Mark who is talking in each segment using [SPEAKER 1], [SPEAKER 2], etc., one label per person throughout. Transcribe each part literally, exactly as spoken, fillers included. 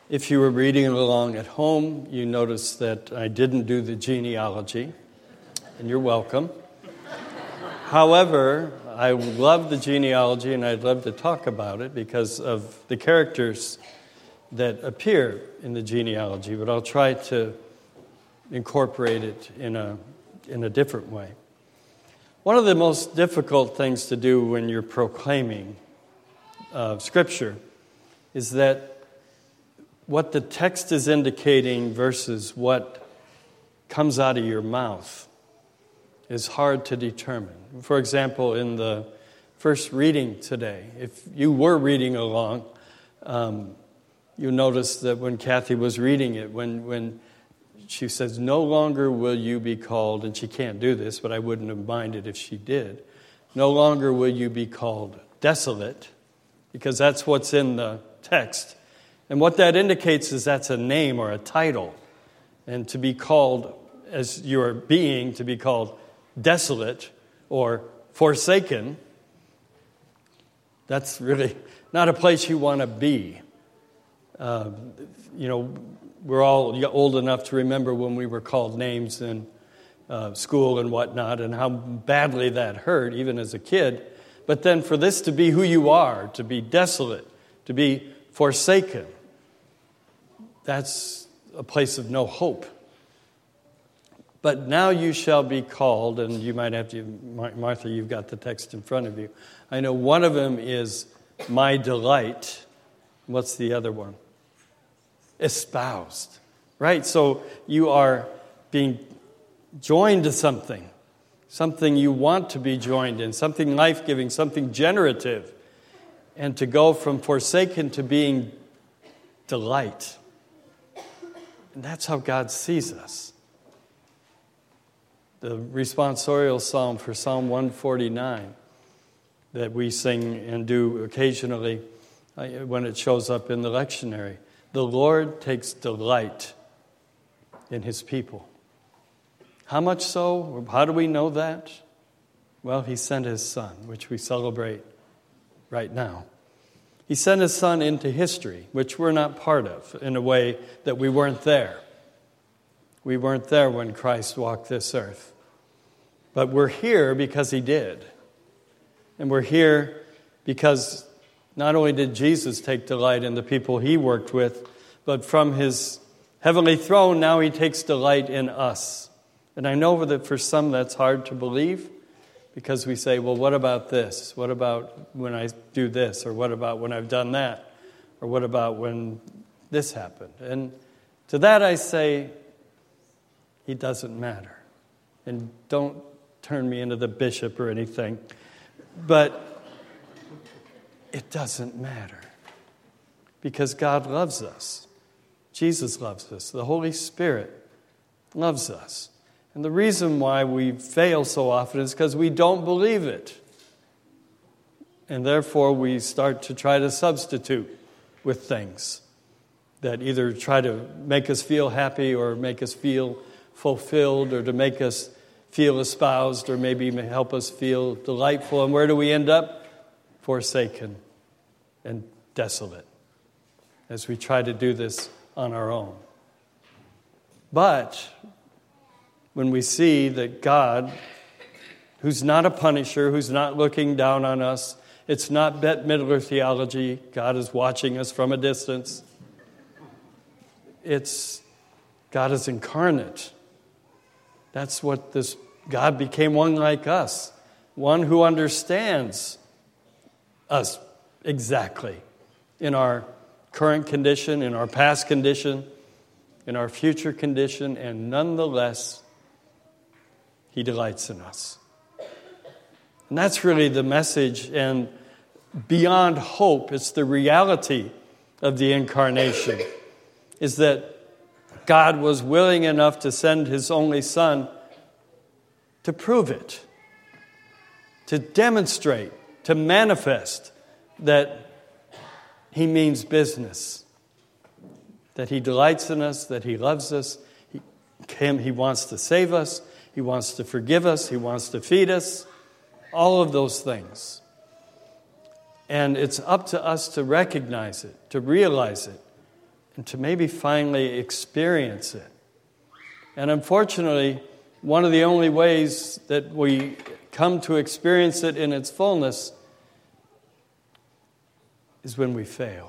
[SPEAKER 1] If you were reading along at home, you noticed that I didn't do the genealogy, and you're welcome. However, I love the genealogy, and I'd love to talk about it because of the characters that appear in the genealogy, but I'll try to incorporate it in a in a different way. One of the most difficult things to do when you're proclaiming uh, Scripture is that what the text is indicating versus what comes out of your mouth is hard to determine. For example, in the first reading today, if you were reading along, um, you notice that when Kathy was reading it, when, when she says, no longer will you be called, and she can't do this, but I wouldn't have minded if she did, no longer will you be called desolate, because that's what's in the text. And what that indicates is that's a name or a title. And to be called, as your being, to be called desolate or forsaken, that's really not a place you want to be. Uh, you know, we're all old enough to remember when we were called names in uh, school and whatnot, and how badly that hurt, even as a kid. But then for this to be who you are, to be desolate, to be forsaken, that's a place of no hope. But now you shall be called, and you might have to, Martha, you've got the text in front of you. I know one of them is my delight. What's the other one? Espoused, right? So you are being joined to something, something you want to be joined in, something life-giving, something generative, and to go from forsaken to being delight. And that's how God sees us. The responsorial psalm for Psalm one forty-nine that we sing and do occasionally when it shows up in the lectionary. The Lord takes delight in his people. How much so? How do we know that? Well, he sent his son, which we celebrate right now. He sent his son into history, which we're not part of, in a way that we weren't there. We weren't there when Christ walked this earth. But we're here because he did. And we're here because not only did Jesus take delight in the people he worked with, but from his heavenly throne, now he takes delight in us. And I know that for some that's hard to believe, because we say, well, what about this? What about when I do this? Or what about when I've done that? Or what about when this happened? And to that I say, he doesn't matter. And don't turn me into the bishop or anything. But it doesn't matter. Because God loves us. Jesus loves us. The Holy Spirit loves us. And the reason why we fail so often is because we don't believe it. And therefore we start to try to substitute with things that either try to make us feel happy or make us feel fulfilled or to make us feel espoused or maybe help us feel delightful. And where do we end up? Forsaken and desolate as we try to do this on our own. But when we see that God, who's not a punisher, who's not looking down on us, it's not Bette Midler theology, God is watching us from a distance. It's God is incarnate. That's what this, God became one like us, one who understands us exactly in our current condition, in our past condition, in our future condition, and nonetheless, he delights in us. And that's really the message, and beyond hope, it's the reality of the incarnation, is that God was willing enough to send his only son to prove it, to demonstrate, to manifest that he means business, that he delights in us, that he loves us, he, he wants to save us, he wants to forgive us, he wants to feed us, all of those things. And it's up to us to recognize it, to realize it, and to maybe finally experience it. And unfortunately, one of the only ways that we come to experience it in its fullness is when we fail.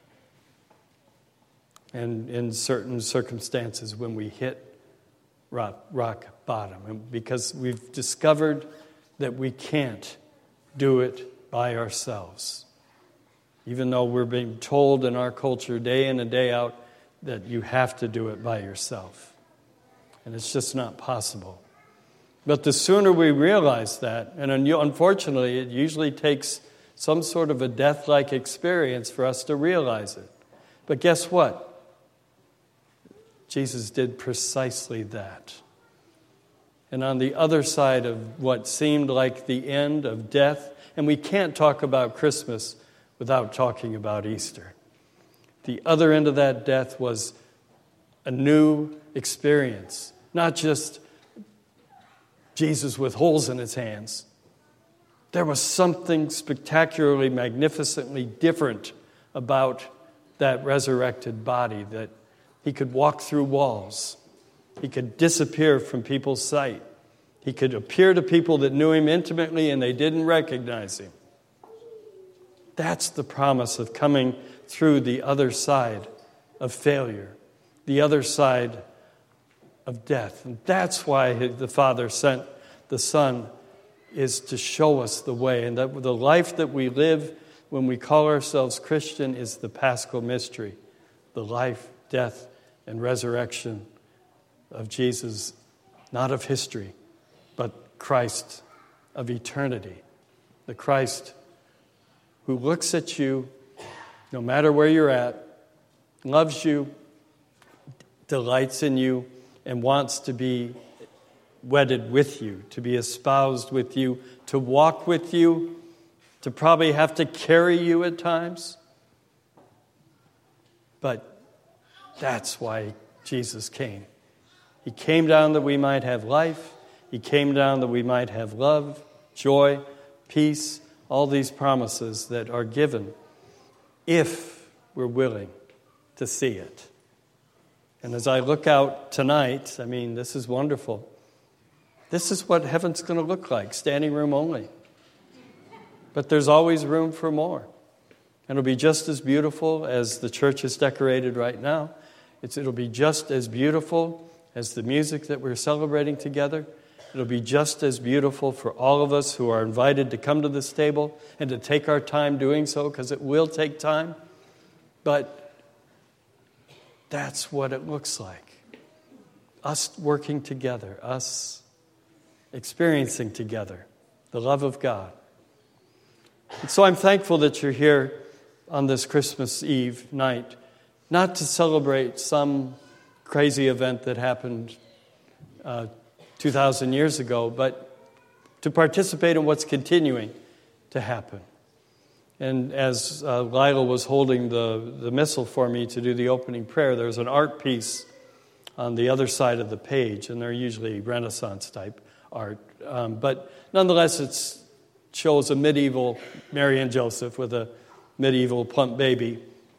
[SPEAKER 1] And in certain circumstances, when we hit rock, rock bottom. And because we've discovered that we can't do it by ourselves. Even though we're being told in our culture day in and day out that you have to do it by yourself. And it's just not possible. But the sooner we realize that, and unfortunately it usually takes some sort of a death-like experience for us to realize it. But guess what? Jesus did precisely that. And on the other side of what seemed like the end of death, and we can't talk about Christmas without talking about Easter. The other end of that death was a new experience. Not just Jesus with holes in his hands. There was something spectacularly, magnificently different about that resurrected body, that he could walk through walls. He could disappear from people's sight. He could appear to people that knew him intimately and they didn't recognize him. That's the promise of coming through the other side of failure, the other side of death. And that's why the Father sent the Son, is to show us the way. And that the life that we live when we call ourselves Christian is the Paschal mystery, the life, death, and resurrection of Jesus, not of history, but Christ of eternity. The Christ who looks at you, no matter where you're at, loves you, delights in you, and wants to be wedded with you, to be espoused with you, to walk with you, to probably have to carry you at times. But that's why Jesus came. He came down that we might have life. He came down that we might have love, joy, peace, all these promises that are given if we're willing to see it. And as I look out tonight, I mean, this is wonderful. This is what heaven's going to look like, standing room only. But there's always room for more. And it'll be just as beautiful as the church is decorated right now. It's, it'll be just as beautiful as the music that we're celebrating together. It'll be just as beautiful for all of us who are invited to come to this table and to take our time doing so, because it will take time. But that's what it looks like. Us working together, us experiencing together the love of God. And so I'm thankful that you're here on this Christmas Eve night, not to celebrate some crazy event that happened uh, two thousand years ago, but to participate in what's continuing to happen. And as uh, Lila was holding the, the missal for me to do the opening prayer, there's an art piece on the other side of the page, and they're usually Renaissance type art. Um, but nonetheless, it shows a medieval Mary and Joseph with a medieval plump baby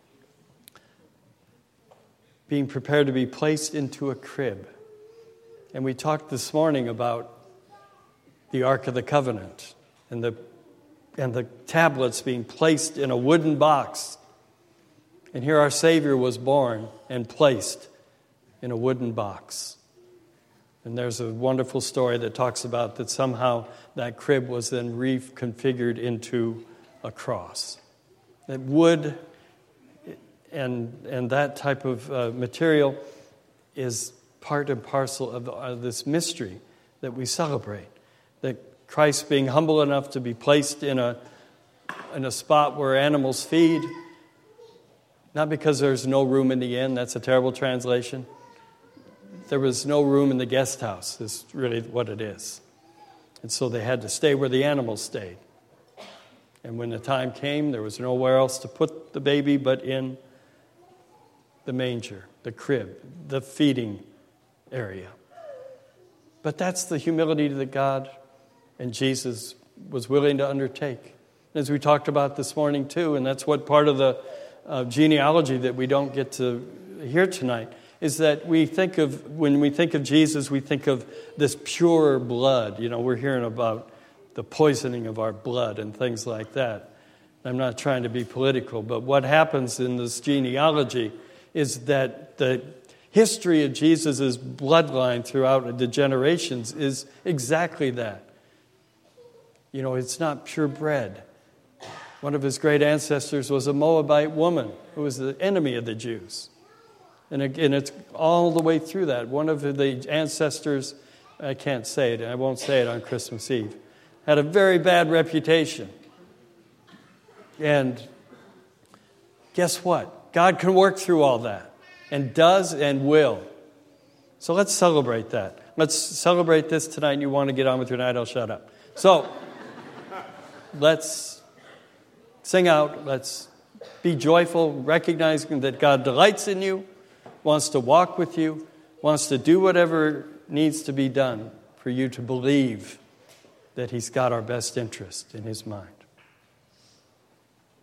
[SPEAKER 1] being prepared to be placed into a crib. And we talked this morning about the Ark of the Covenant and the and the tablets being placed in a wooden box. And here our Savior was born and placed in a wooden box. And there's a wonderful story that talks about that somehow that crib was then reconfigured into a cross. That wood and and that type of uh, material is part and parcel of, of this mystery that we celebrate. That Christ being humble enough to be placed in a in a spot where animals feed, not because there's no room in the inn, that's a terrible translation. There was no room in the guest house, is really what it is. And so they had to stay where the animals stayed. And when the time came, there was nowhere else to put the baby but in the manger, the crib, the feeding area. But that's the humility that God and Jesus was willing to undertake. As we talked about this morning too, and that's what part of the uh, genealogy that we don't get to hear tonight is that we think of, when we think of Jesus, we think of this pure blood. You know, we're hearing about the poisoning of our blood and things like that. I'm not trying to be political, but what happens in this genealogy is that the history of Jesus' bloodline throughout the generations is exactly that. You know, it's not purebred. One of his great ancestors was a Moabite woman who was the enemy of the Jews. And again, it's all the way through that. One of the ancestors, I can't say it, I won't say it on Christmas Eve, had a very bad reputation. And guess what? God can work through all that, and does and will. So let's celebrate that. Let's celebrate this tonight, and you want to get on with your night, I'll shut up. So let's sing out. Let's be joyful, recognizing that God delights in you, wants to walk with you, wants to do whatever needs to be done for you to believe that he's got our best interest in his mind.